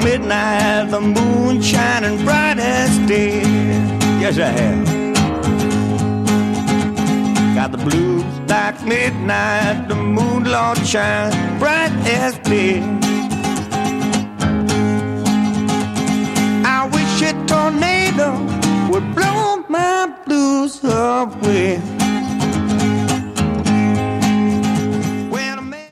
midnight, the moon shining bright as day. Yes, I have. Got the blues like midnight, the moon, Lord, shines bright as day. I wish a tornado would blow my blues away.